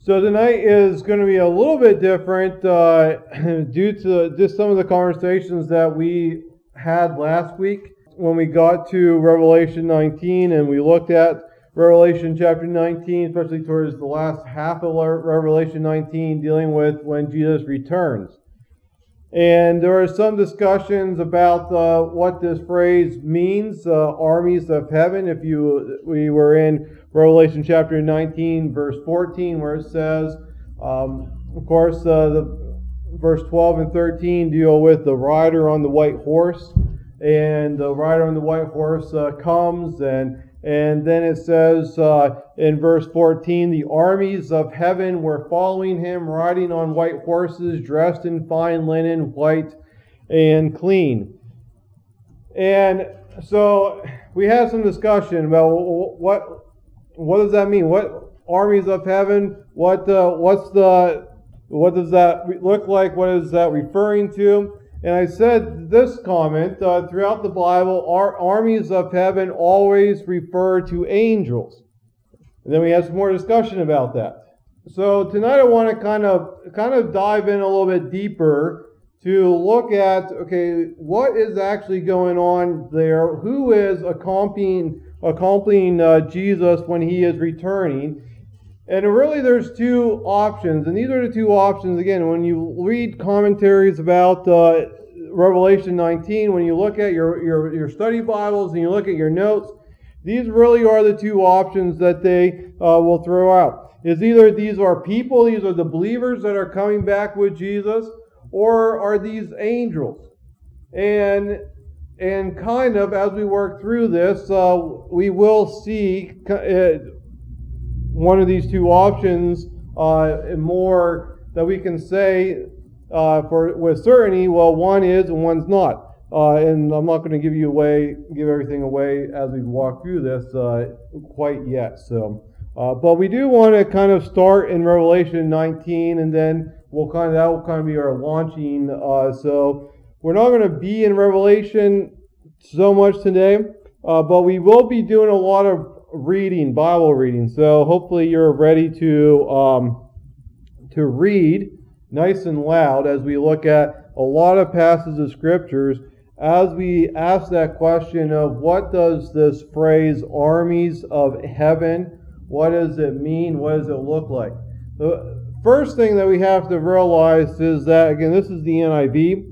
So tonight is going to be a little bit different due to just some of the conversations that we had last week when we got to Revelation 19 and we looked at Revelation chapter 19, especially towards the last half of Revelation 19, dealing with when Jesus returns. And there are some discussions about what this phrase means, armies of heaven. We were in Revelation chapter 19, verse 14, where it says, of course, the verse 12 and 13 deal with the rider on the white horse, and the rider on the white horse comes, and then it says in verse 14, the armies of heaven were following him, riding on white horses, dressed in fine linen, white and clean. And so we had some discussion about what does that mean? What armies of heaven? What does that look like? What is that referring to? And I said this comment, throughout the Bible, our armies of heaven always refer to angels. And then we had some more discussion about that. So tonight I want to kind of dive in a little bit deeper to look at, okay, what is actually going on there? Who is accompanying Jesus when he is returning? And really there's two options, and these are the two options, again, when you read commentaries about Revelation 19, when you look at your study Bibles and you look at your notes, these really are the two options that they will throw out. Is either these are people, these are the believers that are coming back with Jesus, or are these angels? And kind of, as we work through this, we will see one of these two options more that we can say with certainty. Well, one is and one's not. And I'm not going to give everything away as we walk through this quite yet. So, but we do want to kind of start in Revelation 19, and then that will kind of be our launching. So we're not going to be in Revelation so much today, but we will be doing a lot of Bible reading. So hopefully you're ready to read nice and loud as we look at a lot of passages of scriptures, as we ask that question of what does this phrase armies of heaven, what does it mean? What does it look like? The first thing that we have to realize is that, again, this is the NIV.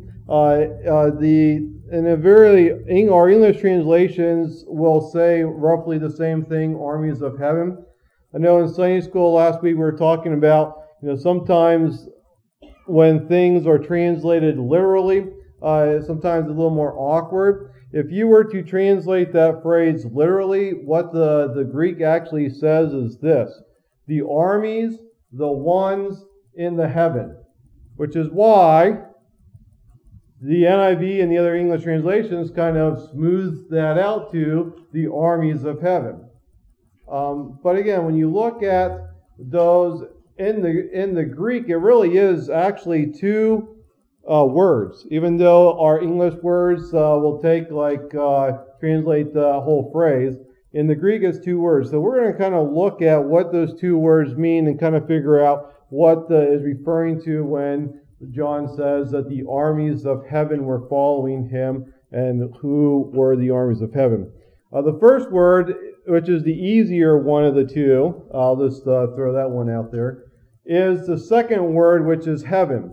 Our English translations will say roughly the same thing, armies of heaven. I know in Sunday school last week we were talking about, sometimes when things are translated literally, sometimes a little more awkward. If you were to translate that phrase literally, what the Greek actually says is this: the armies, the ones in the heaven. Which is why the NIV and the other English translations kind of smooth that out to the armies of heaven. But again, when you look at those in the Greek, it really is actually two words. Even though our English words will translate the whole phrase, in the Greek it's two words. So we're going to kind of look at what those two words mean and kind of figure out what is referring to when John says that the armies of heaven were following him, and who were the armies of heaven. The first word, which is the easier one of the two, I'll just throw that one out there, is the second word, which is heaven.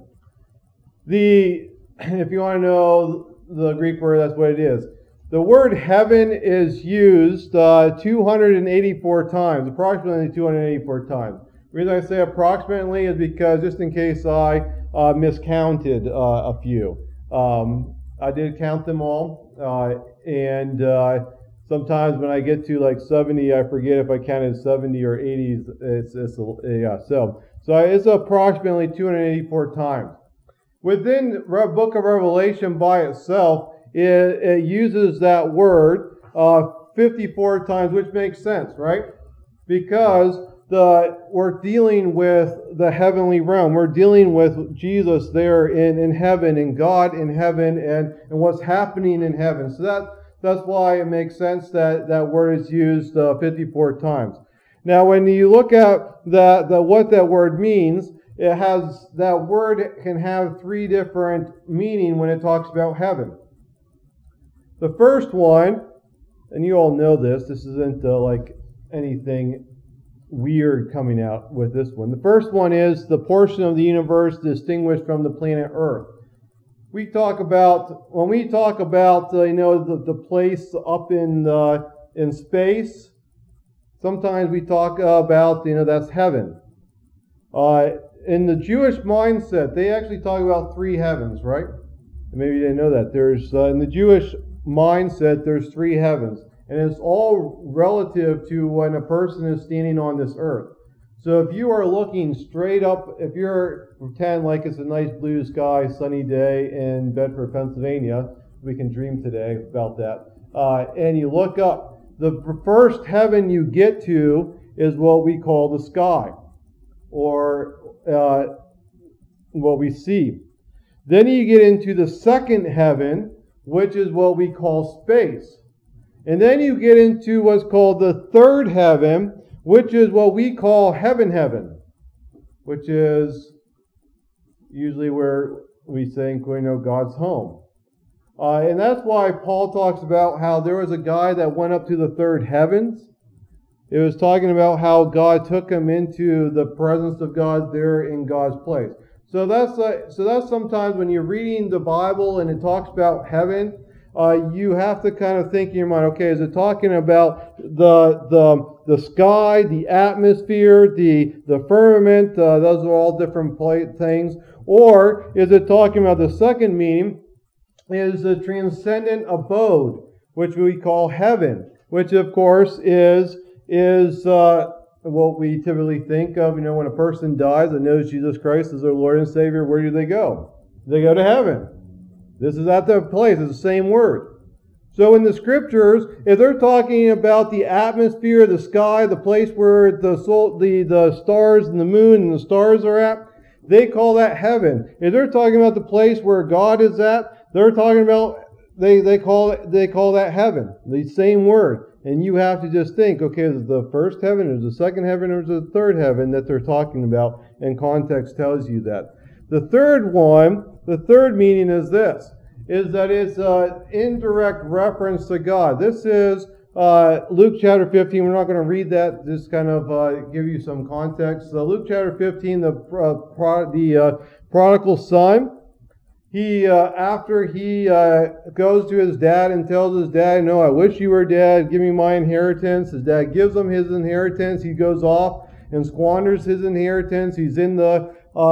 If you want to know the Greek word, that's what it is. The word heaven is used 284 times, approximately 284 times. The reason I say approximately is because, just in case I miscounted a few. I did count them all, and sometimes when I get to like 70, I forget if I counted 70 or 80. So it's approximately 284 times. Within the book of Revelation by itself, it uses that word 54 times, which makes sense, right? Because we're dealing with the heavenly realm. We're dealing with Jesus there in heaven, and God in heaven, and what's happening in heaven. So that's why it makes sense that word is used 54 times. Now, when you look at what that word means, that word can have three different meanings when it talks about heaven. The first one, and you all know this isn't like anything weird coming out with this one. The first one is the portion of the universe distinguished from the planet Earth. When we talk about the place up in space, sometimes we talk about that's heaven. In the Jewish mindset, they actually talk about three heavens, right? Maybe you didn't know that. There's in the Jewish mindset, there's three heavens. And it's all relative to when a person is standing on this earth. So if you are looking straight up, if you're pretend like it's a nice blue sky, sunny day in Bedford, Pennsylvania, we can dream today about that, and you look up, the first heaven you get to is what we call the sky, or what we see. Then you get into the second heaven, which is what we call space. And then you get into what's called the third heaven, which is what we call heaven, which is usually where we think God's home. And that's why Paul talks about how there was a guy that went up to the third heavens. It was talking about how God took him into the presence of God there in God's place. So that's sometimes when you're reading the Bible and it talks about heaven, you have to kind of think in your mind, okay, is it talking about the sky, the atmosphere, the firmament? Those are all different things. Or is it talking about the second meaning, is the transcendent abode, which we call heaven, which of course is what we typically think of, when a person dies and knows Jesus Christ as their Lord and Savior, where do they go? They go to heaven. This is at the place. It's the same word. So in the scriptures, if they're talking about the atmosphere, the sky, the place where the stars and the moon and the stars are at, they call that heaven. If they're talking about the place where God is at, they're talking about they call that heaven. The same word. And you have to just think, okay, is it the first heaven, or is it the second heaven, or is it the third heaven that they're talking about? And context tells you that. The third meaning is this, is that it's an indirect reference to God. This is Luke chapter 15. We're not going to read that, just kind of give you some context. So Luke chapter 15, the prodigal son, after he goes to his dad and tells his dad, I wish you were dead, give me my inheritance. His dad gives him his inheritance. He goes off and squanders his inheritance. He's in the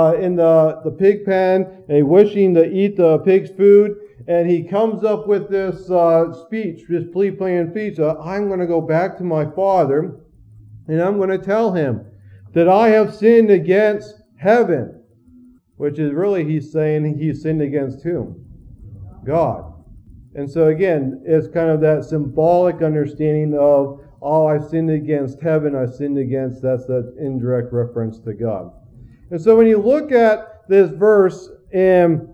pig pen, and wishing to eat the pig's food, and he comes up with this speech, this plea-paying speech. I'm going to go back to my father, and I'm going to tell him that I have sinned against heaven, which is really he's saying he sinned against whom? God. And so again, it's kind of that symbolic understanding of, I sinned against heaven, I sinned against, that's that indirect reference to God. And so when you look at this verse in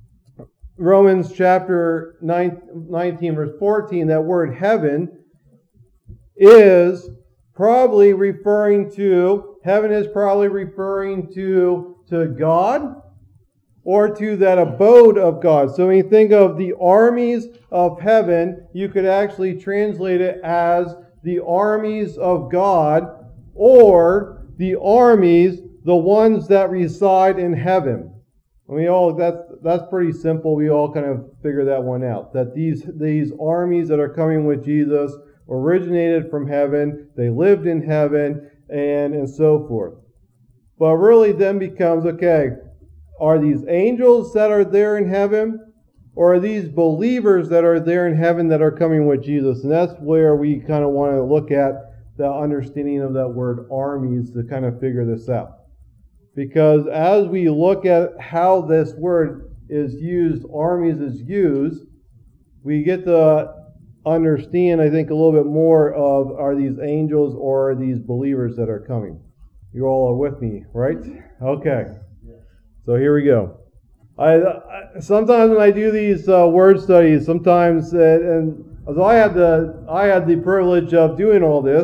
Romans chapter 19, verse 14, that word heaven is probably referring to God, or to that abode of God. So when you think of the armies of heaven, you could actually translate it as the armies of God, or the armies, the ones that reside in heaven. That's pretty simple. We all kind of figure that one out. That these armies that are coming with Jesus originated from heaven, they lived in heaven, and so forth. But really then becomes, okay, are these angels that are there in heaven, or are these believers that are there in heaven that are coming with Jesus? And that's where we kind of want to look at the understanding of that word armies to kind of figure this out. Because as we look at how this word is used, armies is used, we get to understand, I think, a little bit more of, are these angels or are these believers that are coming? You all are with me, right? Okay. So here we go. Sometimes when I do these word studies, and so I had the privilege of doing all this,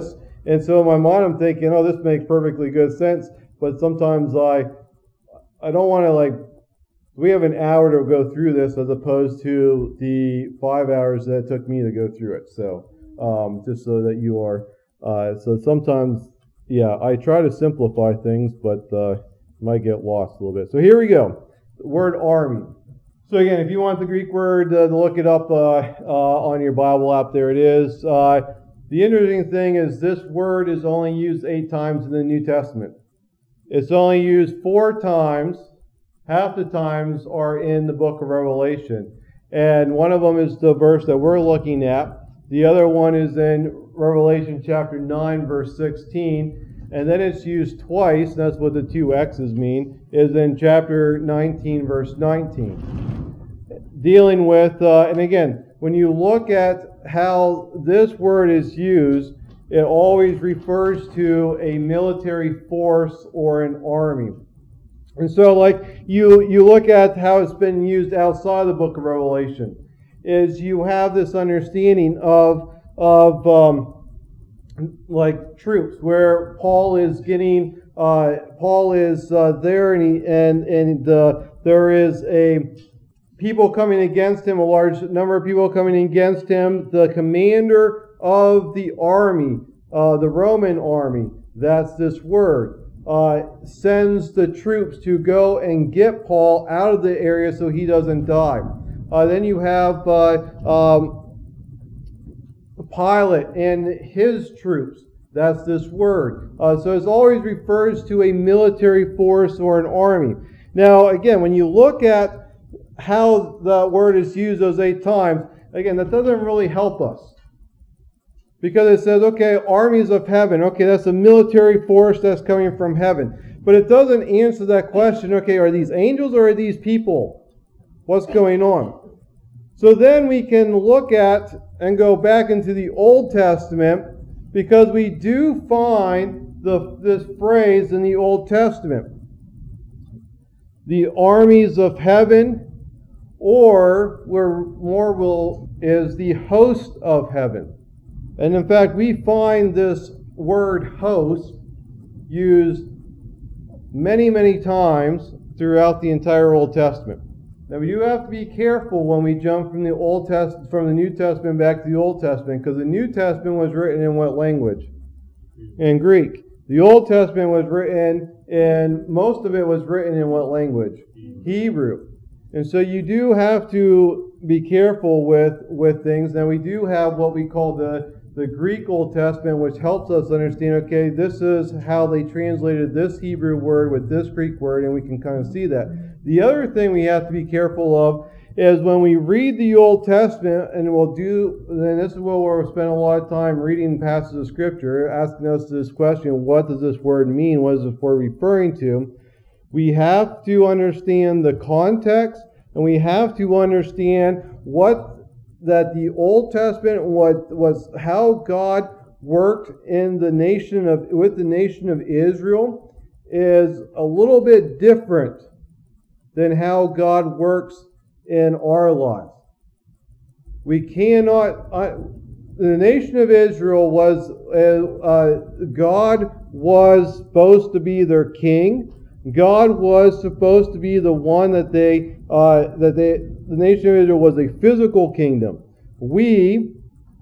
And so in my mind I'm thinking, oh, this makes perfectly good sense, but sometimes I don't want to we have an hour to go through this as opposed to the 5 hours that it took me to go through it. So just so that you are, so sometimes, yeah, I try to simplify things, but might get lost a little bit. So here we go. The word army. So again, if you want the Greek word to look it up on your Bible app, there it is. The interesting thing is this word is only used 8 times in the New Testament. It's only used 4 times. Half the times are in the book of Revelation. And one of them is the verse that we're looking at. The other one is in Revelation chapter 9, verse 16. And then it's used twice, and that's what the 2 X's mean, is in chapter 19, verse 19. Dealing with, and again, when you look at how this word is used, it always refers to a military force or an army. And so, you look at how it's been used outside the book of Revelation, is you have this understanding of troops, where Paul is getting, there, and there is a people coming against him, a large number of people coming against him. The commander of the army, the Roman army, that's this word. Sends the troops to go and get Paul out of the area so he doesn't die. Then you have Pilate and his troops. That's this word. So it always refers to a military force or an army. Now, again, when you look at how the word is used those 8 times, again, that doesn't really help us. Because it says, okay, armies of heaven. Okay, that's a military force that's coming from heaven. But it doesn't answer that question, okay, are these angels or are these people? What's going on? So then we can look at and go back into the Old Testament, because we do find this phrase in the Old Testament. The armies of heaven, or where more is the host of heaven. And in fact, we find this word host used many, many times throughout the entire Old Testament. Now we do have to be careful when we jump from the New Testament back to the Old Testament, because the New Testament was written in what language? In Greek. The Old Testament was written, and most of it was written in what language? Hebrew. And so you do have to be careful with things. Now we do have what we call the Greek Old Testament, which helps us understand, okay, this is how they translated this Hebrew word with this Greek word, and we can kind of see that. The other thing we have to be careful of is when we read the Old Testament, and then this is where we'll spend a lot of time reading passages of Scripture, asking us this question, what does this word mean? What is this word referring to? We have to understand the context, and we have to understand that the Old Testament was how God worked with the nation of Israel is a little bit different than how God works in our lives. We cannot. The nation of Israel was God was supposed to be their king. God was supposed to be the one the nation of Israel was a physical kingdom. We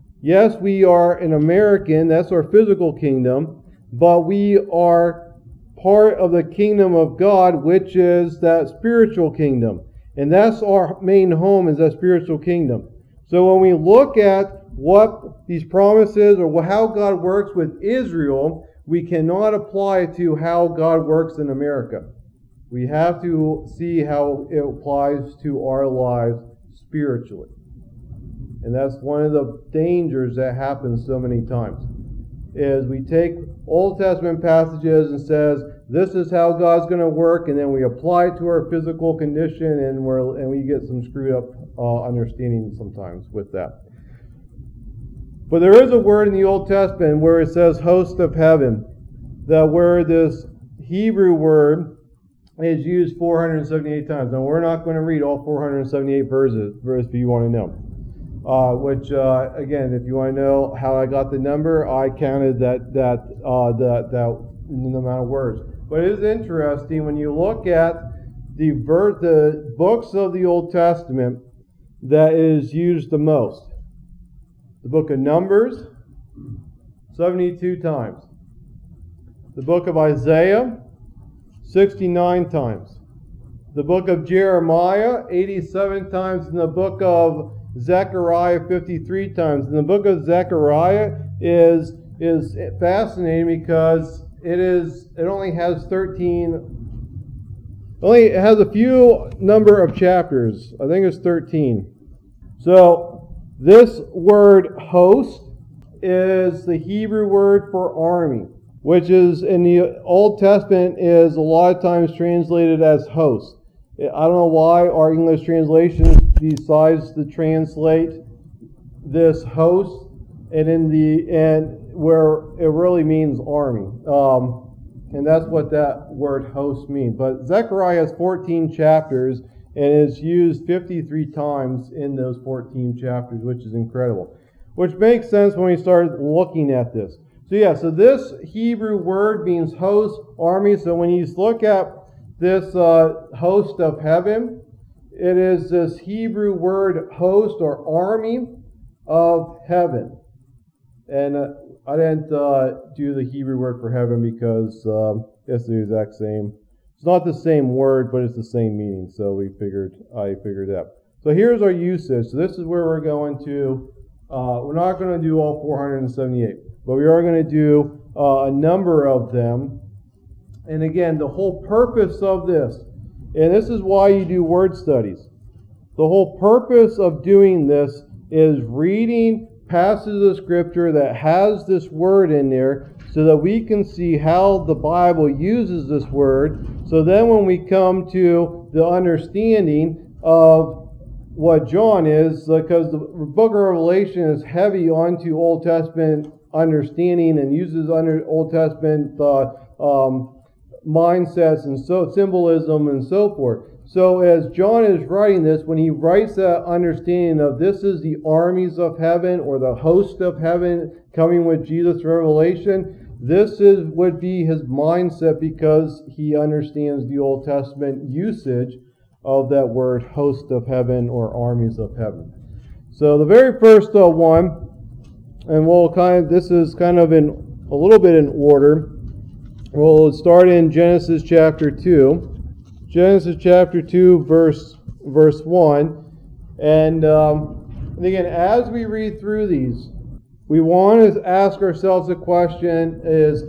are an American, that's our physical kingdom, but we are part of the kingdom of God, which is that spiritual kingdom. And that's our main home, is that spiritual kingdom. So when we look at what these promises or how God works with Israel, we cannot apply it to how God works in America. We have to see how it applies to our lives spiritually. And that's one of the dangers that happens so many times, is we take Old Testament passages and says, this is how God's going to work, and then we apply it to our physical condition, and we get some screwed up understanding sometimes with that. But there is a word in the Old Testament where it says host of heaven, that where this Hebrew word is used 478 times. Now we're not going to read all 478 verses if you want to know. which again, if you want to know how I got the number, I counted that amount of words. But it is interesting when you look at the books of the Old Testament that is used the most. The book of Numbers, 72 times. The book of Isaiah, 69 times. The book of Jeremiah, 87 times. And the book of Zechariah, 53 times. And the book of Zechariah is fascinating because it only has 13. It has a few number of chapters. I think it's 13. So this word host is the Hebrew word for army, which is in the Old Testament is a lot of times translated as host. I don't know why our English translations decides to translate this host and where it really means army. And that's what that word host means. But Zechariah has 14 chapters and is used 53 times in those 14 chapters, which is incredible. Which makes sense when we start looking at this. So this Hebrew word means host, army. So when you look at this host of heaven, it is this Hebrew word host or army of heaven. And I didn't do the Hebrew word for heaven because it's the exact same. It's not the same word, but it's the same meaning. So I figured that. So here's our usage. So this is where we're going to. We're not going to do all 478, but we are going to do a number of them. And again, the whole purpose of this, and this is why you do word studies. The whole purpose of doing this is reading passages of Scripture that has this word in there so that we can see how the Bible uses this word. So then when we come to the understanding of what John is, because the book of Revelation is heavy onto Old Testament understanding and uses Old Testament mindsets and so symbolism and so forth. So as John is writing this, when he writes that understanding of this is the armies of heaven or the host of heaven coming with Jesus' revelation, this would be his mindset because he understands the Old Testament usage of that word host of heaven or armies of heaven. So the very first one, and this is kind of in a little bit in order. We'll start in Genesis chapter 2. Genesis chapter 2, verse 1. And again, as we read through these, we want to ask ourselves the question is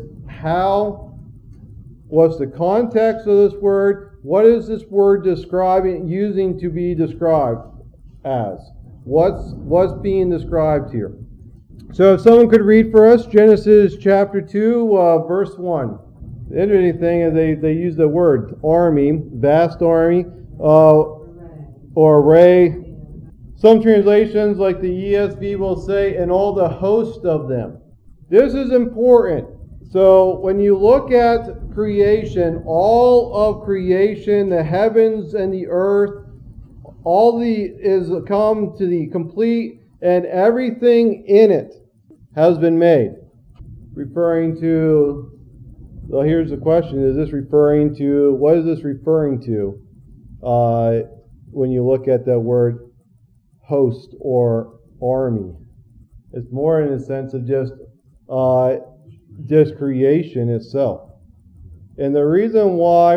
what's the context of this word? What is this word using to be described as? What's being described here? So if someone could read for us Genesis chapter 2, verse 1. The interesting thing is they use the word army, vast army, or array. Some translations like the ESV will say, and all the host of them. This is important. So when you look at creation, all of creation, the heavens and the earth, is come to the complete, and everything in it has been made. Referring to, well, here's the question: what is this referring to? When you look at that word host or army, it's more in the sense of just creation itself. And the reason why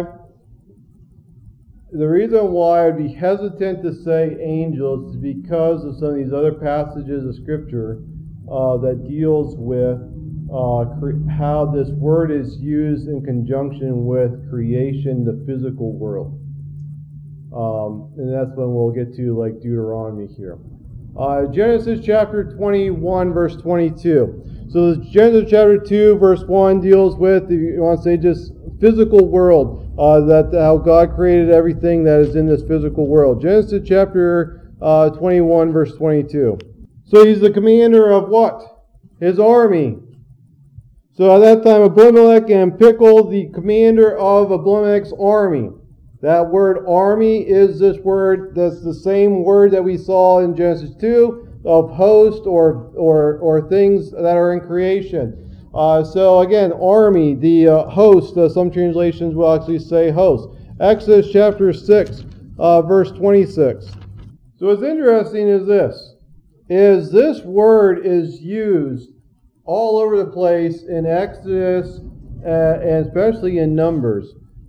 I'd be hesitant to say angels is because of some of these other passages of Scripture that deals with how this word is used in conjunction with creation, the physical world. And that's when we'll get to like Deuteronomy here. Genesis chapter 21, verse 22. So Genesis chapter 2, verse 1 deals with, if you want to say, just physical world, how God created everything that is in this physical world. Genesis chapter 21, verse 22. So he's the commander of what? His army. So at that time, Abimelech and Pickle, the commander of Abimelech's army. That word army is this word, that's the same word that we saw in Genesis 2, host or things that are in creation. So again, army, the host, some translations will actually say host. Exodus chapter 6, verse 26. So what's interesting is this word is used all over the place in Exodus and especially in Numbers,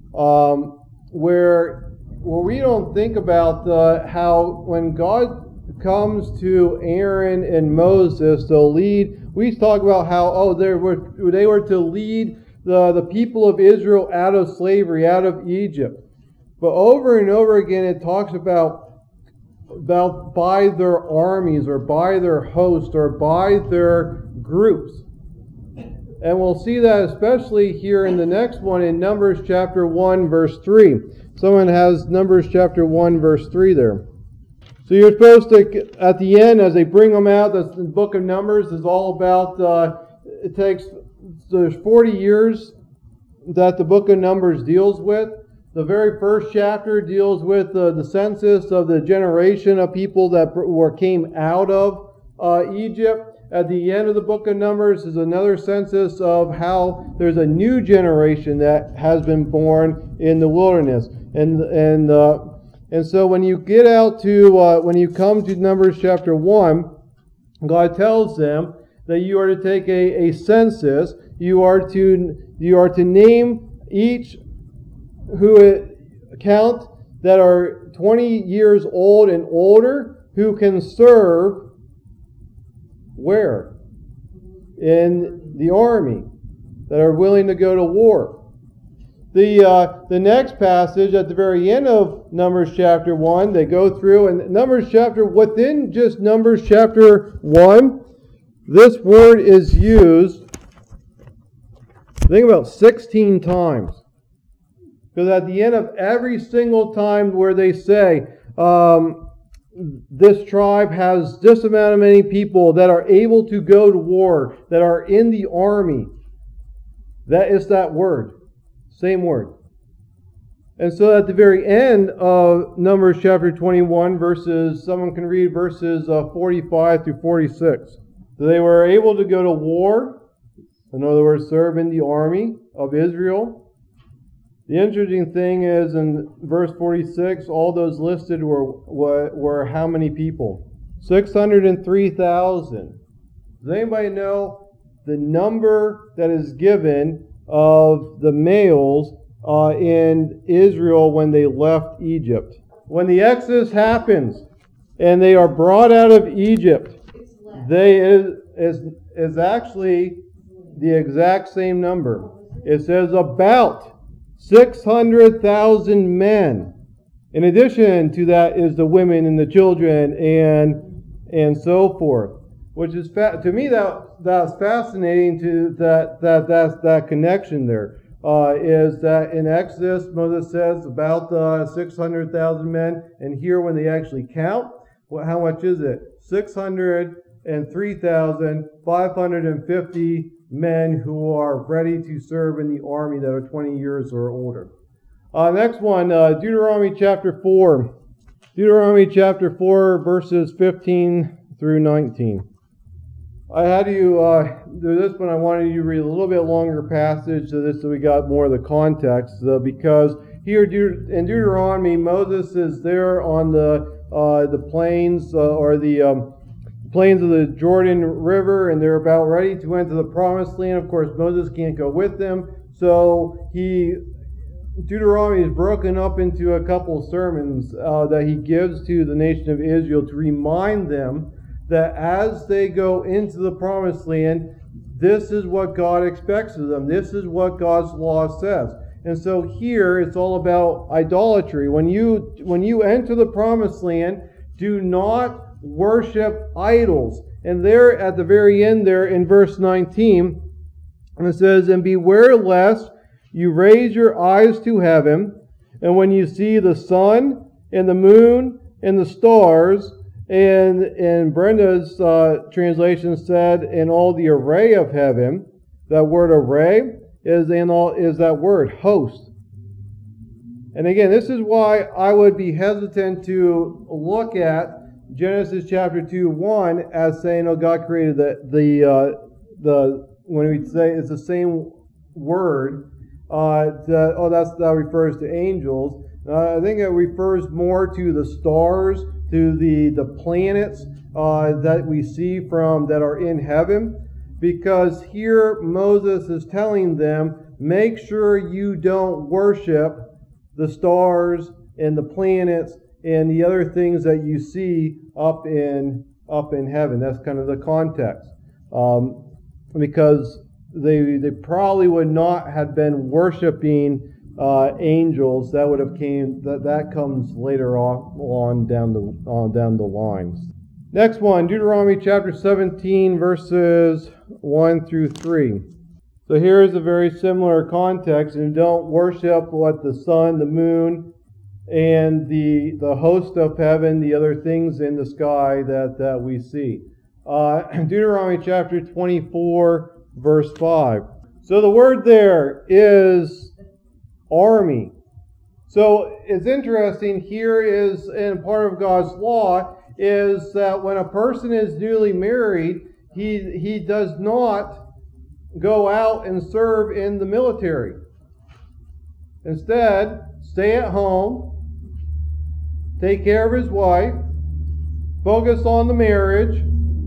where we don't think about how when God comes to Aaron and Moses to lead, we talk about how they were to lead the people of Israel out of slavery, out of Egypt. But over and over again it talks about by their armies or by their hosts or by their groups. And we'll see that especially here in the next one in Numbers chapter 1 verse 3. Someone has Numbers chapter 1 verse 3 there. So you're supposed to, at the end, as they bring them out, the book of Numbers is all about, there's 40 years that the book of Numbers deals with. The very first chapter deals with the census of the generation of people that came out of Egypt. At the end of the book of Numbers is another census of how there's a new generation that has been born in the wilderness. And so when you get out to, when you come to Numbers chapter 1, God tells them that you are to take a census. You are to name each who count that are 20 years old and older who can serve where? In the army, that are willing to go to war. The next passage at the very end of Numbers chapter 1, they go through, and within just Numbers chapter 1, this word is used, I think about 16 times. Because at the end of every single time where they say, this tribe has this amount of many people that are able to go to war, that are in the army, that is that word. Same word. And so at the very end of Numbers chapter 21, someone can read verses 45 through 46. So they were able to go to war, in other words, serve in the army of Israel. The interesting thing is in verse 46, all those listed were how many people? 603,000. Does anybody know the number that is given of the males in Israel when they left Egypt? When the Exodus happens and they are brought out of Egypt, is actually the exact same number. It says about 600,000 men. In addition to that is the women and the children and so forth. Which is to me that's fascinating. That connection there is that in Exodus Moses says about 600,000 men, and here when they actually count, how much is it? 603,550 men who are ready to serve in the army that are 20 years or older. Next one, Deuteronomy chapter 4. Deuteronomy chapter 4 verses 15 through 19. I had you do this one. I wanted you to read a little bit longer passage so we got more of the context. Because here in Deuteronomy, Moses is there on the plains or the plains of the Jordan River, and they're about ready to enter the Promised Land. Of course, Moses can't go with them, so Deuteronomy is broken up into a couple of sermons that he gives to the nation of Israel to remind them that as they go into the Promised Land, this is what God expects of them. This is what God's law says. And so here it's all about idolatry. When you enter the Promised Land, do not worship idols. And there at the very end there in verse 19, and it says, "And beware lest you raise your eyes to heaven, and when you see the sun and the moon and the stars," and Brenda's translation said, "in all the array of heaven." That word array is that word host. And again, this is why I would be hesitant to look at Genesis chapter 2:1 as saying, "Oh, God created the when we say it's the same word, that refers to angels. I think it refers more to the stars, to the planets that we see that are in heaven, because here Moses is telling them, make sure you don't worship the stars and the planets and the other things that you see up in heaven. That's kind of the context, because they probably would not have been worshiping angels. That comes later on down the line. Next one, Deuteronomy chapter 17, verses 1 through 3. So here is a very similar context, and don't worship what the sun, the moon, and the host of heaven, the other things in the sky that we see. Deuteronomy chapter 24, verse 5. So the word there is army. So it's interesting here is, and part of God's law is that when a person is newly married, he does not go out and serve in the military. Instead, stay at home, take care of his wife, focus on the marriage,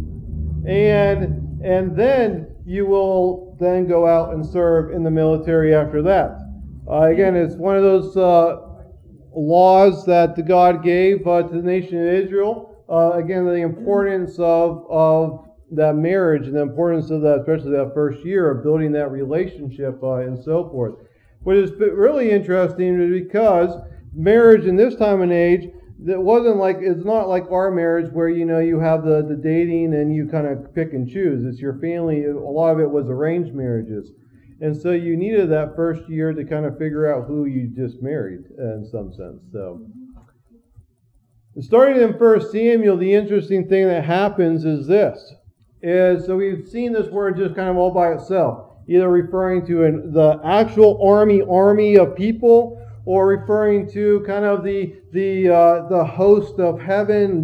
and then you will then go out and serve in the military after that. Again, it's one of those laws that God gave to the nation of Israel. Again, the importance of that marriage and the importance of that, especially that first year of building that relationship and so forth. What is really interesting is because marriage in this time and age, it's not like our marriage where you have the dating and you kind of pick and choose. It's your family. A lot of it was arranged marriages. And so you needed that first year to kind of figure out who you just married in some sense. So, starting in 1 Samuel, the interesting thing that happens is this. So we've seen this word just kind of all by itself, either referring to the actual army of people, or referring to kind of the host of heaven,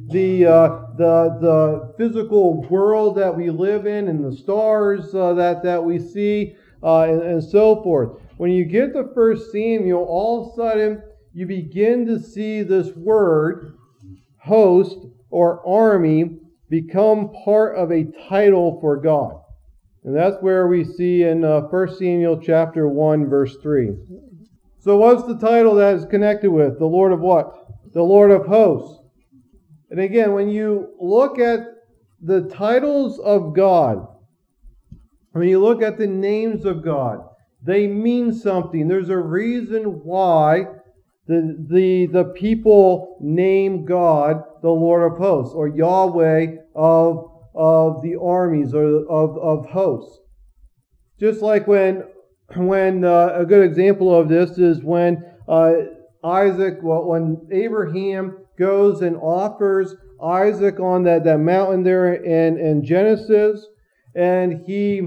the physical world that we live in, and the stars that we see, and so forth. When you get to 1 Samuel, all of a sudden you begin to see this word, host or army, become part of a title for God. And that's where we see in 1 Samuel chapter 1, verse 3. So what's the title that is connected with? The Lord of what? The Lord of hosts. And again, when you look at the titles of God, when you look at the names of God, they mean something. There's a reason why the people name God the Lord of hosts, or Yahweh of the armies, or of hosts. Just like when a good example of this is when when Abraham goes and offers Isaac on that mountain there in Genesis, and he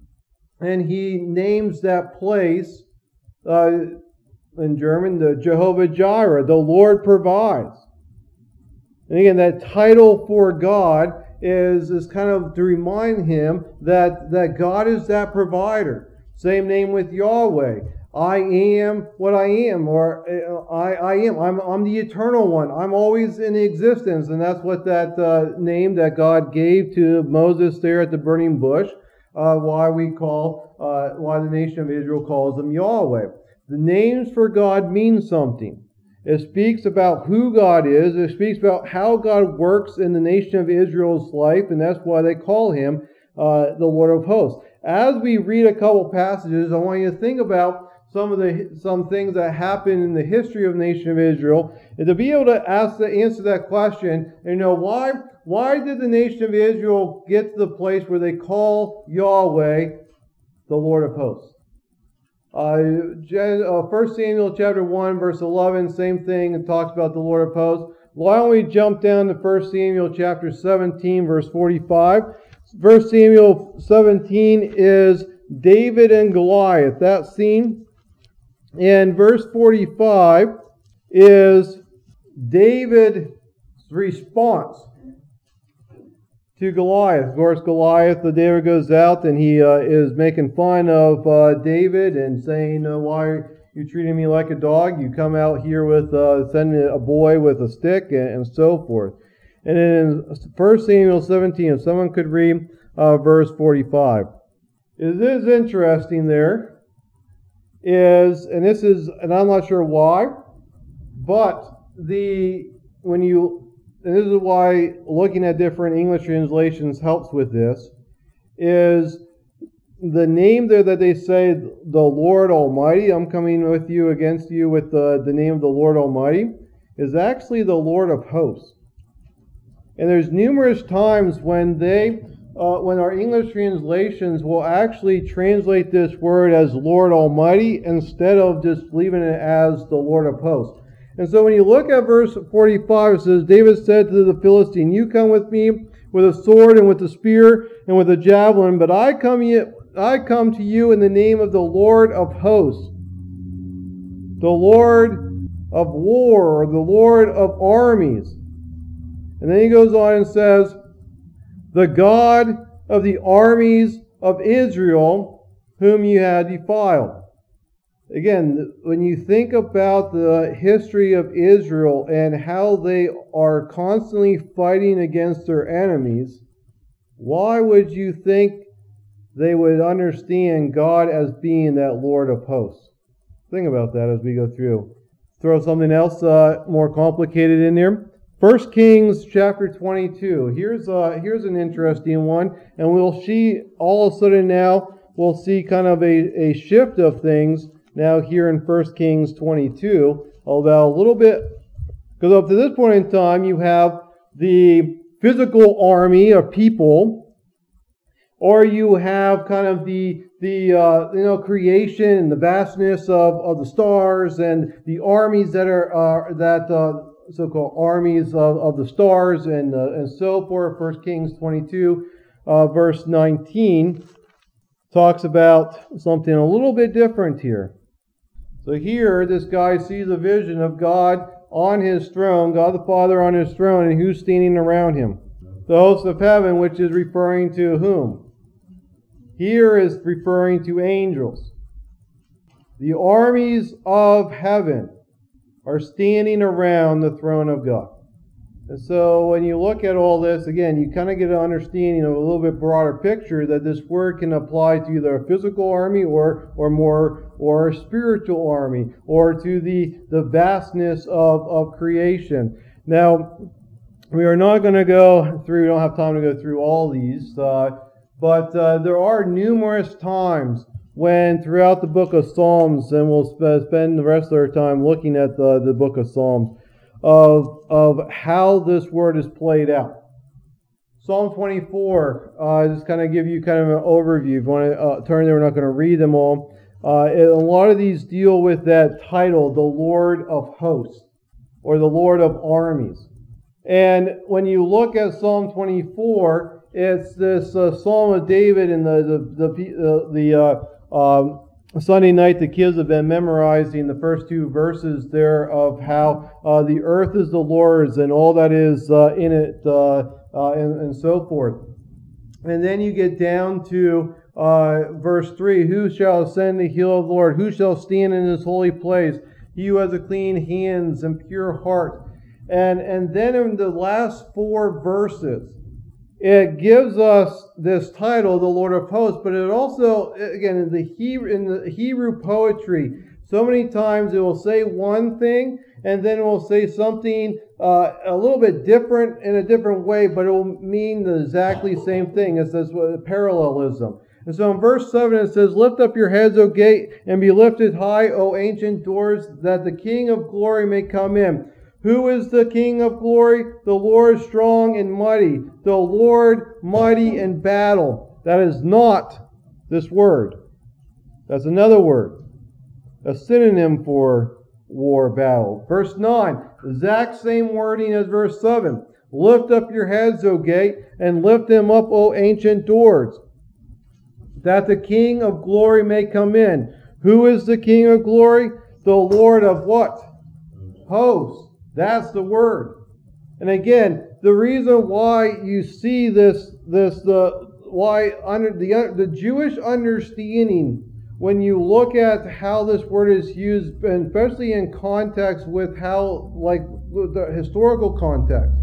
names that place in German the Jehovah Jireh, the Lord provides. And again, that title for God is kind of to remind him that God is that provider. Same name with Yahweh. I am what I am, or I am. I'm the eternal one. I'm always in existence, and that's what that name that God gave to Moses there at the burning bush. Why the nation of Israel calls him Yahweh. The names for God mean something. It speaks about who God is. It speaks about how God works in the nation of Israel's life, and that's why they call him the Lord of hosts. As we read a couple passages, I want you to think about some things that happened in the history of the nation of Israel, and to be able to answer that question. Why did the nation of Israel get to the place where they call Yahweh the Lord of hosts? 1 Samuel chapter 1, verse 11, same thing, it talks about the Lord of hosts. Why don't we jump down to 1 Samuel chapter 17, verse 45. 1 Samuel 17 is David and Goliath, that scene. And verse 45 is David response to Goliath. Of course, Goliath, David goes out and he is making fun of David and saying, why are you treating me like a dog? You come out here with sending a boy with a stick and so forth. And in 1 Samuel 17, if someone could read verse 45. It is interesting there is, and I'm not sure why, but and this is why looking at different English translations helps with this, is the name there that they say, the Lord Almighty, I'm coming with you against you with the name of the Lord Almighty, is actually the Lord of hosts. And there's numerous times when when our English translations will actually translate this word as Lord Almighty instead of just leaving it as the Lord of hosts. And so when you look at verse 45, it says, David said to the Philistine, you come with me with a sword and with a spear and with a javelin, but I come to you in the name of the Lord of hosts, the Lord of war, or the Lord of armies. And then he goes on and says, the God of the armies of Israel, whom you had defiled. Again, when you think about the history of Israel and how they are constantly fighting against their enemies, why would you think they would understand God as being that Lord of hosts? Think about that as we go through. Throw something else more complicated in there. 1 Kings chapter 22. Here's an interesting one, and we'll see all of a sudden now, we'll see kind of a shift of things now here in 1 Kings 22, although a little bit, because up to this point in time you have the physical army of people, or you have kind of the creation and the vastness of the stars and the armies that are so-called armies of the stars and so forth. 1 Kings 22 verse 19 talks about something a little bit different here. So here, this guy sees a vision of God on his throne, God the Father on his throne, and who's standing around him? The host of heaven, which is referring to whom? Here is referring to angels. The armies of heaven are standing around the throne of God. And so when you look at all this, again, you kind of get an understanding of a little bit broader picture that this word can apply to either a physical army or a spiritual army, or to the vastness of creation. Now, we are not going to go through, we don't have time to go through all these, but there are numerous times when throughout the book of Psalms, and we'll spend the rest of our time looking at the book of Psalms, of how this word is played out. Psalm 24, just kind of give you kind of an overview. If you want to turn there, we're not going to read them all. A lot of these deal with that title, the Lord of Hosts, or the Lord of Armies. And when you look at Psalm 24, it's this Psalm of David, and the Sunday night the kids have been memorizing the first two verses there of how the earth is the Lord's and all that is in it and so forth. And then you get down to verse 3, who shall ascend the hill of the Lord? Who shall stand in his holy place? He who has a clean hands and pure heart. And then in the last four verses, it gives us this title, the Lord of Hosts, but it also, again, in the Hebrew poetry, so many times it will say one thing, and then it will say something a little bit different in a different way, but it will mean the exactly same thing. It says parallelism. And so in verse 7 it says, lift up your heads, O gate, and be lifted high, O ancient doors, that the King of glory may come in. Who is the King of glory? The Lord strong and mighty, the Lord mighty in battle. That is not this word. That's another word. A synonym for war, battle. Verse 9, exact same wording as verse 7. Lift up your heads, O gate, and lift them up, O ancient doors, that the King of glory may come in. Who is the King of glory? The Lord of what? Hosts. That's the word. And again, the reason why you see the Jewish understanding, when you look at how this word is used, and especially in context with how, like the historical context,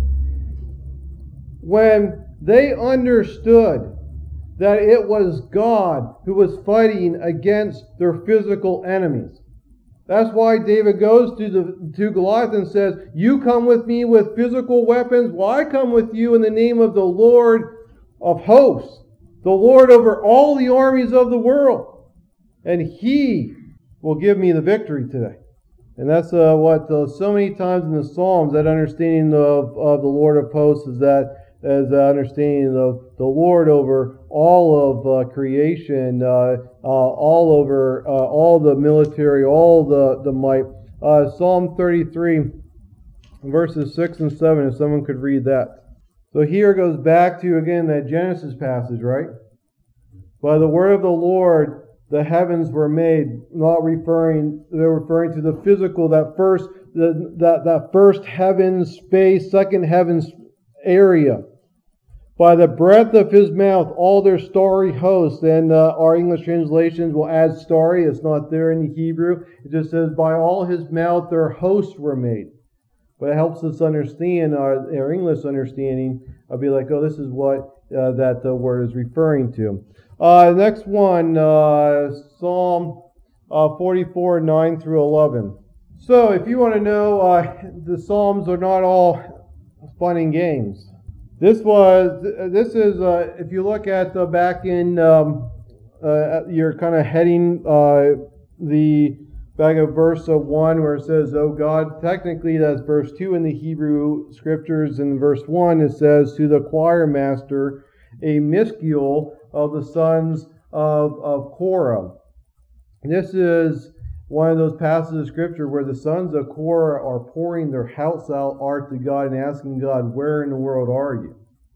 when they understood that it was God who was fighting against their physical enemies. That's why David goes to Goliath and says, "You come with me with physical weapons. Well, I come with you in the name of the Lord of hosts, the Lord over all the armies of the world. And He will give me the victory today." And that's what so many times in the Psalms, that understanding of the Lord of hosts is that understanding of the Lord over all of creation, all over all the military, all the might. Psalm 33, verses 6 and 7, if someone could read that. So here goes back to, again, that Genesis passage, right? By the word of the Lord, the heavens were made, they're referring to the physical, that first heaven space, second heaven area. By the breath of His mouth, all their starry hosts, and our English translations will add starry. It's not there in the Hebrew. It just says, by all His mouth their hosts were made. But it helps us understand, our English understanding, I'll be like, oh, this is what that word is referring to. Next one, Psalm 44, 9 through 11. So if you want to know, the Psalms are not all fun and games. This is if you look at back in you're kind of heading the back of verse 1 where it says, "Oh God," technically that's verse 2 in the Hebrew scriptures. In verse 1 it says, "To the choir master, a miscule of the sons of Korah." This is one of those passages of scripture where the sons of Korah are pouring their house out art to God and asking God, "Where in the world are you?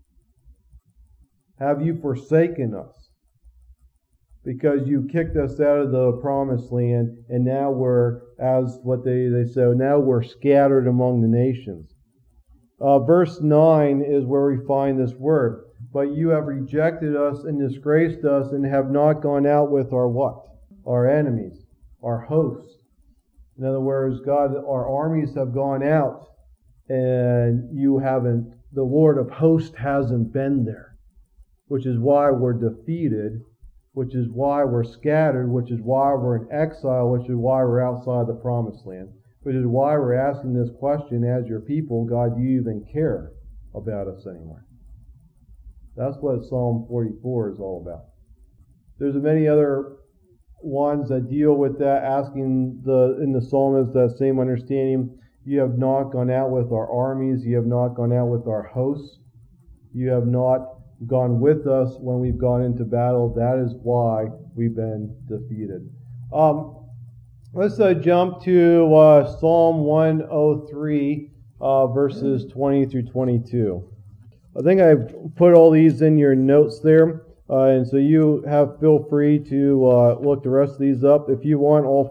Have you forsaken us? Because you kicked us out of the promised land, and now we're," as what they say, "now we're scattered among the nations." Verse 9 is where we find this word. "But you have rejected us and disgraced us, and have not gone out with our" what? Our enemies. Our hosts. In other words, God, our armies have gone out, and you haven't, the Lord of hosts hasn't been there, which is why we're defeated, which is why we're scattered, which is why we're in exile, which is why we're outside the promised land, which is why we're asking this question as your people, God, do you even care about us anymore? That's what Psalm 44 is all about. There's many other ones that deal with that, asking in the psalmist that same understanding. You have not gone out with our armies, you have not gone out with our hosts, you have not gone with us when we've gone into battle. That is why we've been defeated. Let's jump to Psalm 103, verses 20 through 22. I think I've put all these in your notes there. And so you feel free to look the rest of these up. If you want all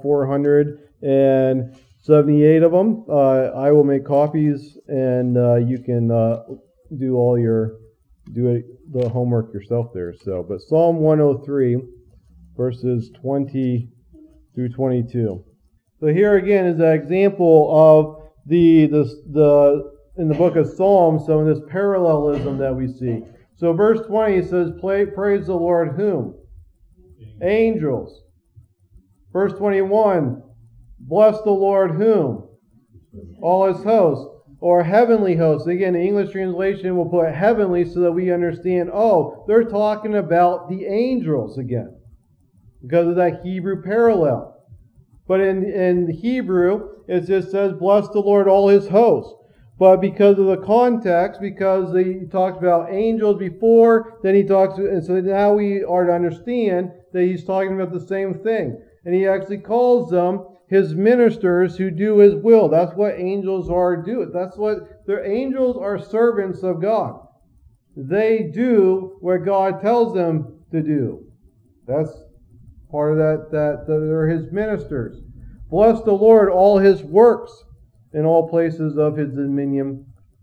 478 of them, I will make copies, and you can do the homework yourself there. So, but Psalm 103, verses 20 through 22. So here again is an example of the in the book of Psalms, some of this parallelism that we see. So verse 20 says, "Praise the Lord whom? Angels." Verse 21, "Bless the Lord whom? All His hosts," or heavenly hosts. Again, the English translation will put heavenly so that we understand, oh, they're talking about the angels again, because of that Hebrew parallel. But in Hebrew, it just says, "Bless the Lord, all His hosts." But because of the context, because he talked about angels before, then he talks, and so now we are to understand that he's talking about the same thing. And he actually calls them His ministers who do His will. That's what angels are doing. That's what the angels are, servants of God. They do what God tells them to do. That's part of that they're His ministers. "Bless the Lord, all His works in all places of His dominion."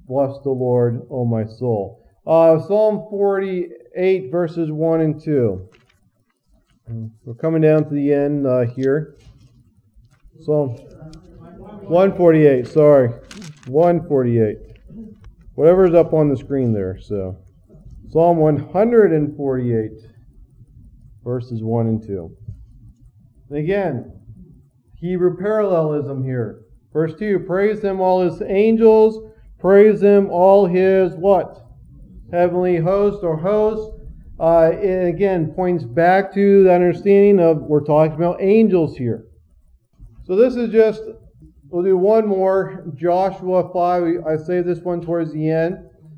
Bless the Lord, O my soul. Psalm 48, verses 1 and 2. We're coming down to the end here. Psalm 148, sorry. 148. Whatever's up on the screen there. So, Psalm 148, verses 1 and 2. And again, Hebrew parallelism here. Verse 2, praise him all his angels, praise him all his what? Heavenly host or hosts. It again points back to the understanding of, we're talking about angels here. So this is just, we'll do one more, Joshua 5. I saved this one towards the end.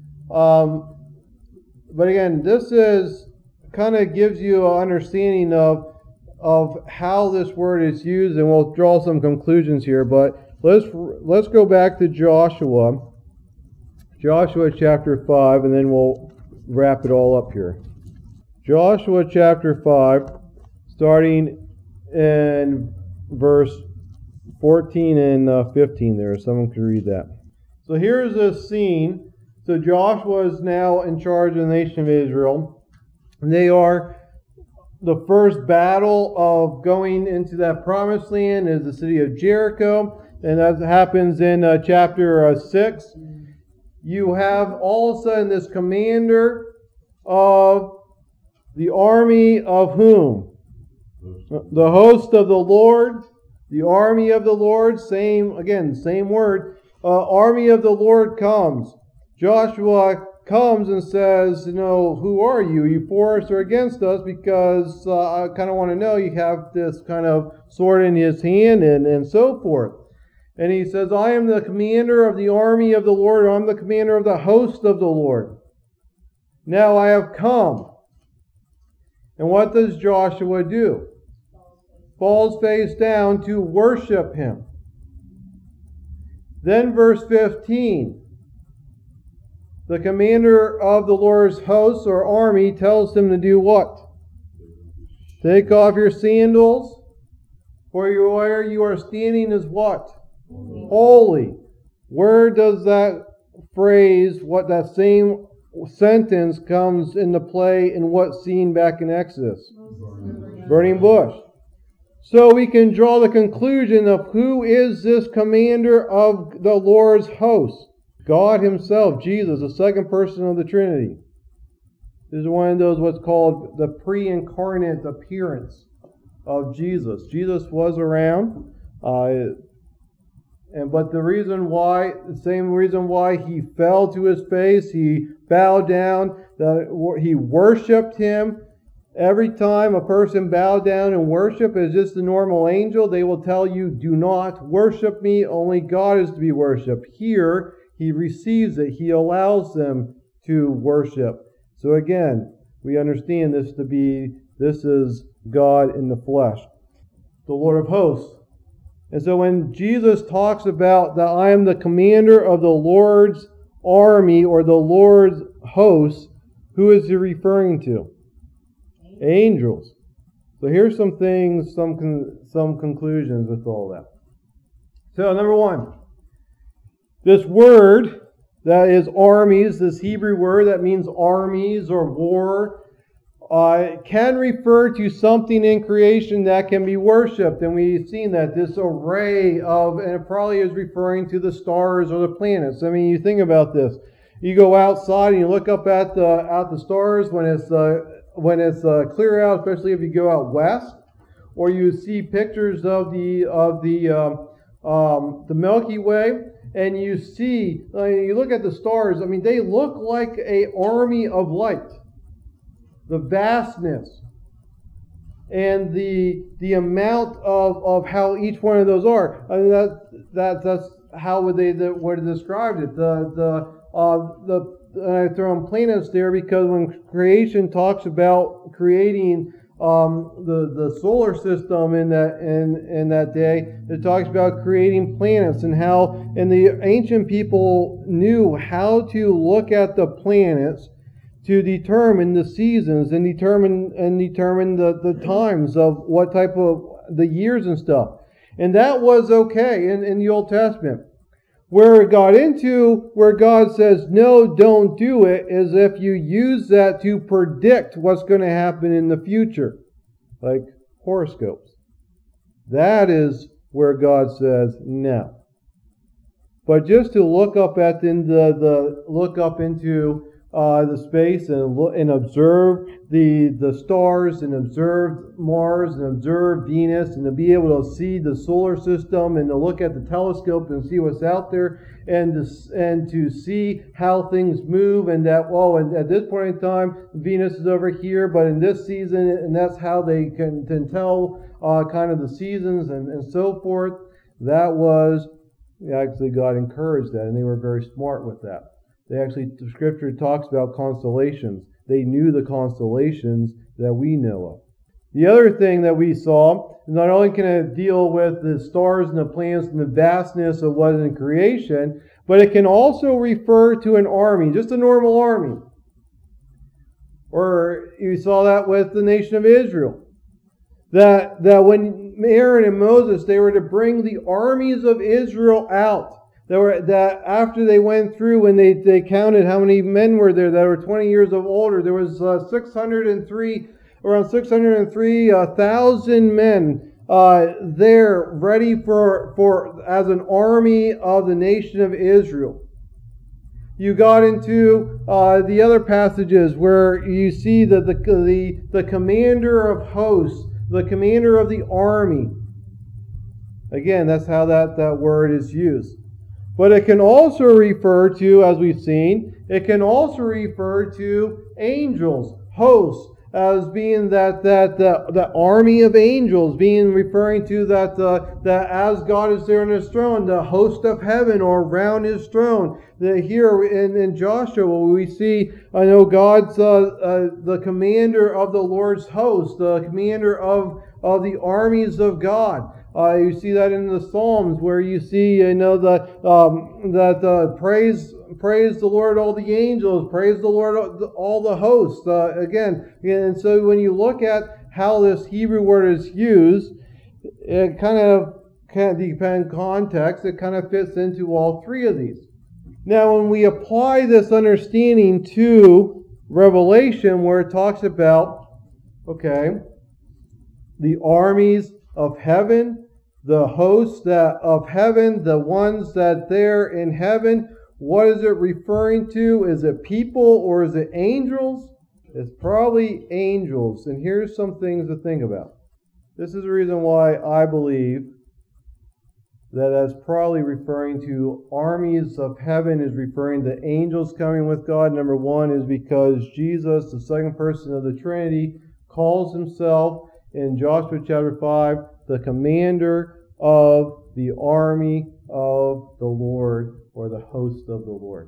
But again, this is kind of gives you an understanding of how this word is used, and we'll draw some conclusions here. But let's go back to Joshua chapter 5, and then we'll wrap it all up here. Joshua chapter 5, starting in verse 14 and 15 there. Someone could read that. So here's a scene. So Joshua is now in charge of the nation of Israel. They are the first battle of going into that promised land is the city of Jericho. And that happens in chapter 6. You have all of a sudden this commander of the army of whom? The host of the Lord. The army of the Lord. Same word. Army of the Lord comes. Joshua comes and says, who are you? Are you for us or against us? Because I kind of want to know. You have this kind of sword in his hand and so forth. And he says, I am the commander of the army of the Lord. I'm the commander of the host of the Lord. Now I have come. And what does Joshua do? Falls face down to worship him. Then verse 15. The commander of the Lord's hosts or army tells him to do what? Take off your sandals, for where you are standing is what? Holy. Where does that phrase, what that same sentence comes into play in what scene back in Exodus? Burning bush. So we can draw the conclusion of who is this commander of the Lord's host? God himself, Jesus, the second person of the Trinity. This is one of those what's called the pre-incarnate appearance of Jesus. Jesus was around, but the same reason why he fell to his face, he bowed down, that he worshipped him. Every time a person bowed down and worship as just a normal angel, they will tell you, do not worship me, only God is to be worshipped. Here, he receives it. He allows them to worship. So again, we understand this is God in the flesh, the Lord of hosts. And so when Jesus talks about that I am the commander of the Lord's army or the Lord's hosts, who is he referring to? Angels. So here's some things, some conclusions with all that. So number one, this word that is armies, this Hebrew word that means armies or war, can refer to something in creation that can be worshipped. And we've seen that this array of, and it probably is referring to the stars or the planets. I mean, you think about this. You go outside and you look up at the stars when it's clear out, especially if you go out west, or you see pictures of the Milky Way, and you see, you look at the stars. I mean, they look like an army of light. The vastness and the amount of how each one of those are. I mean, that's how would they describe it. I throw in planets there because when creation talks about creating the solar system in that day, it talks about creating planets and how, and the ancient people knew how to look at the planets to determine the seasons and determine the times of what type of the years and stuff. And that was okay in the Old Testament. Where it got into, where God says, no, don't do it, is if you use that to predict what's going to happen in the future, like horoscopes. That is where God says no. But just to look up at look up into the space and observe the stars and observe Mars and observe Venus and to be able to see the solar system and to look at the telescope and see what's out there and to see how things move and that, and at this point in time Venus is over here, but in this season, and that's how they can tell kind of the seasons and so forth. That was actually God encouraged that, and they were very smart with that. The Scripture talks about constellations. They knew the constellations that we know of. The other thing that we saw, not only can it deal with the stars and the planets and the vastness of what is in creation, but it can also refer to an army, just a normal army. Or you saw that with the nation of Israel. That when Aaron and Moses, they were to bring the armies of Israel out. That after they went through, when they counted how many men were there that were 20 years of older, there was around 603,000 men there ready for as an army of the nation of Israel. You got into the other passages where you see that the commander of hosts, the commander of the army. Again, that's how that word is used. But it can also refer to, as we've seen, it can also refer to angels, hosts, as being that army of angels, being referring to that as God is there on His throne, the host of heaven or around His throne. Here in Joshua we see, I know God's the commander of the Lord's host, the commander of the armies of God. You see that in the Psalms, where you see, praise the Lord, all the angels, praise the Lord, all the hosts. And so when you look at how this Hebrew word is used, it kind of depend on context. It kind of fits into all three of these. Now, when we apply this understanding to Revelation, where it talks about, the armies of heaven, the hosts of heaven, the ones that they're in heaven, what is it referring to? Is it people or is it angels? It's probably angels. And here's some things to think about. This is the reason why I believe that that's probably referring to armies of heaven, is referring to angels coming with God. Number one is because Jesus, the second person of the Trinity, calls Himself in Joshua chapter 5, the commander of the army of the Lord, or the host of the Lord.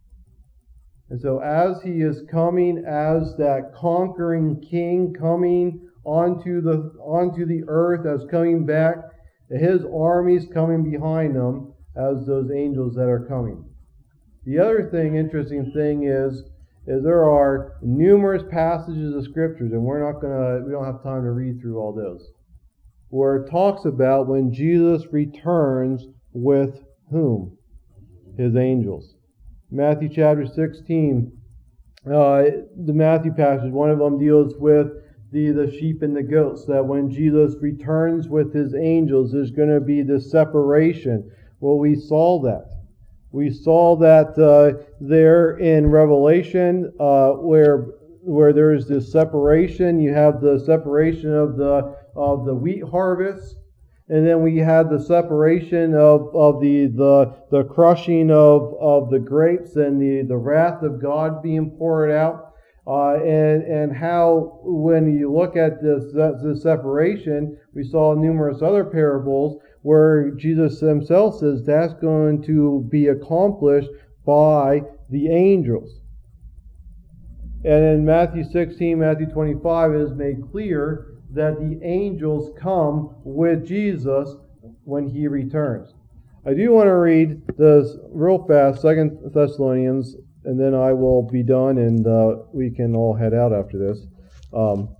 And so as He is coming as that conquering king, coming onto the earth, as coming back, His armies coming behind Him as those angels that are coming. The other interesting thing is there are numerous passages of Scriptures, and we don't have time to read through all those, where it talks about when Jesus returns with whom? His angels. Matthew chapter 16, the Matthew passage, one of them deals with the sheep and the goats, that when Jesus returns with His angels, there's going to be this separation. Well, we saw that. We saw that there in Revelation, where there is this separation. You have the separation of the wheat harvest, and then we had the separation of the crushing of the grapes and the wrath of God being poured out. And how, when you look at this separation, we saw numerous other parables where Jesus Himself says that's going to be accomplished by the angels. And in Matthew 16, Matthew 25, it is made clear that the angels come with Jesus when He returns. I do want to read this real fast, 2 Thessalonians, and then I will be done, and we can all head out after this. 2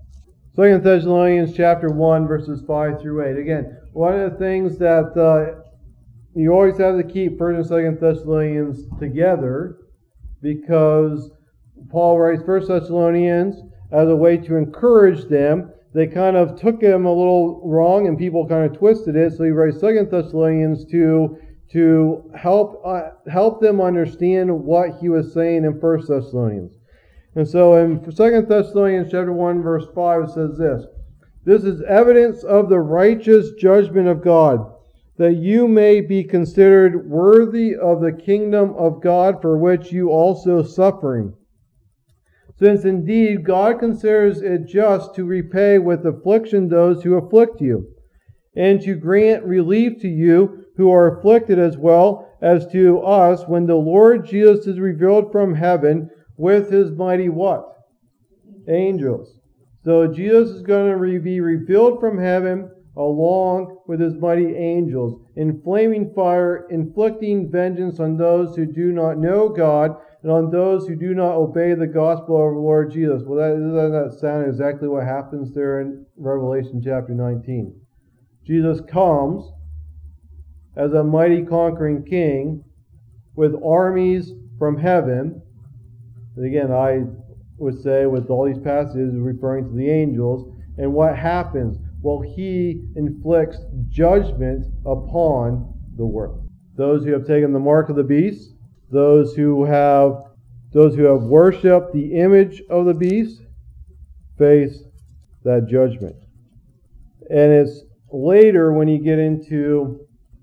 Thessalonians chapter 1, verses 5 through 8. Again, one of the things that you always have to keep 1st and 2nd Thessalonians together, because Paul writes 1st Thessalonians as a way to encourage them. They kind of took him a little wrong, and people kind of twisted it. So he writes 2nd Thessalonians to help them understand what he was saying in 1st Thessalonians. And so in 2nd Thessalonians chapter 1, verse 5, it says this: "This is evidence of the righteous judgment of God, that you may be considered worthy of the kingdom of God, for which you also suffering. Since indeed God considers it just to repay with affliction those who afflict you, and to grant relief to you who are afflicted, as well as to us, when the Lord Jesus is revealed from heaven with his mighty" what? Angels. So Jesus is going to be revealed from heaven along with his mighty angels, in flaming fire, inflicting vengeance on those who do not know God, and on those who do not obey the gospel of our Lord Jesus. Well, doesn't that sound exactly what happens there in Revelation chapter 19? Jesus comes as a mighty conquering king with armies from heaven. And again, I would say with all these passages referring to the angels. And what happens? Well, he inflicts judgment upon the world. Those who have taken the mark of the beast, those who have worshipped the image of the beast, face that judgment. And it's later when you get into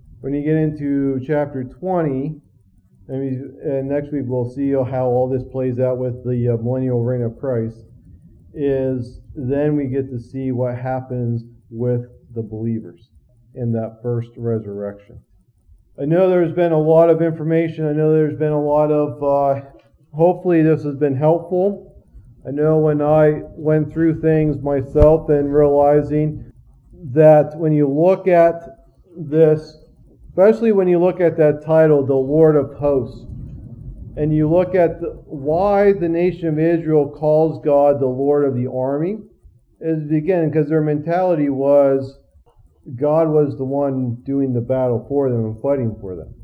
chapter 20, and next week we'll see how all this plays out with the millennial reign of Christ, is then we get to see what happens with the believers in that first resurrection. I know there's been a lot of information. I know there's been a lot of, hopefully this has been helpful. I know when I went through things myself and realizing that when you look at this, especially when you look at that title, the Lord of Hosts, and you look at why the nation of Israel calls God the Lord of the army, is again because their mentality was God was the one doing the battle for them and fighting for them.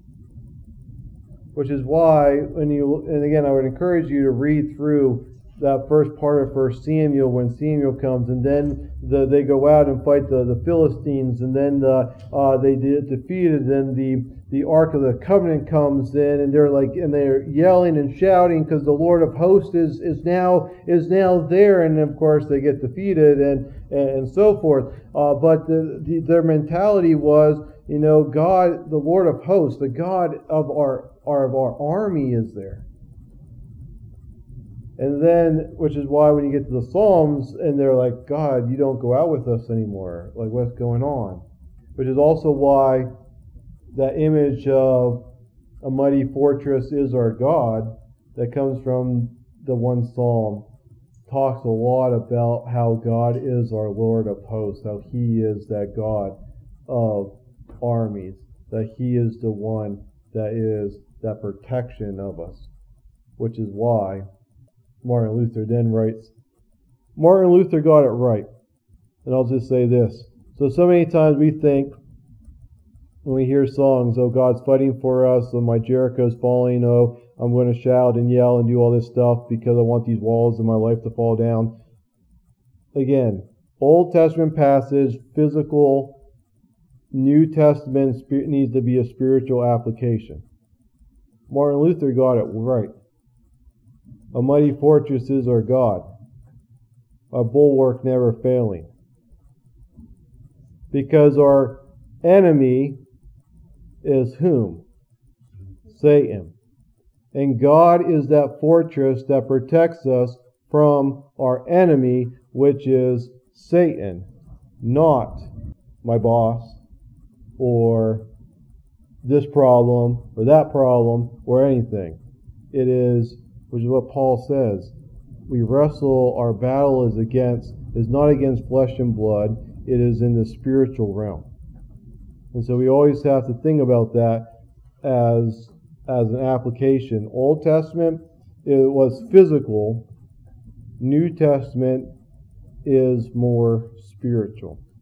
Which is why, and again, I would encourage you to read through that first part of 1 Samuel when Samuel comes, and then they go out and fight the Philistines, and then they get defeated. Then the Ark of the Covenant comes in, and they're yelling and shouting because the Lord of Hosts is now there, and of course they get defeated and so forth. But their mentality was, God, the Lord of Hosts, the God of our army is there. And then, which is why when you get to the Psalms, and they're like, God, you don't go out with us anymore. Like, what's going on? Which is also why that image of a mighty fortress is our God that comes from the one Psalm talks a lot about how God is our Lord of hosts, how he is that God of armies, that he is the one that is that protection of us. Which is why Martin Luther then writes, Martin Luther got it right. And I'll just say this. So many times we think, when we hear songs, oh, God's fighting for us, oh, my Jericho's falling, oh, I'm going to shout and yell and do all this stuff because I want these walls in my life to fall down. Again, Old Testament passage, physical, New Testament needs to be a spiritual application. Martin Luther got it right. A mighty fortress is our God, a bulwark never failing. Because our enemy is whom? Satan. And God is that fortress that protects us from our enemy, which is Satan, not my boss, or this problem, or that problem, or anything. It is, which is what Paul says, we wrestle, our battle is not against flesh and blood, it is in the spiritual realm. And so we always have to think about that as an application. Old Testament, it was physical. New Testament is more spiritual.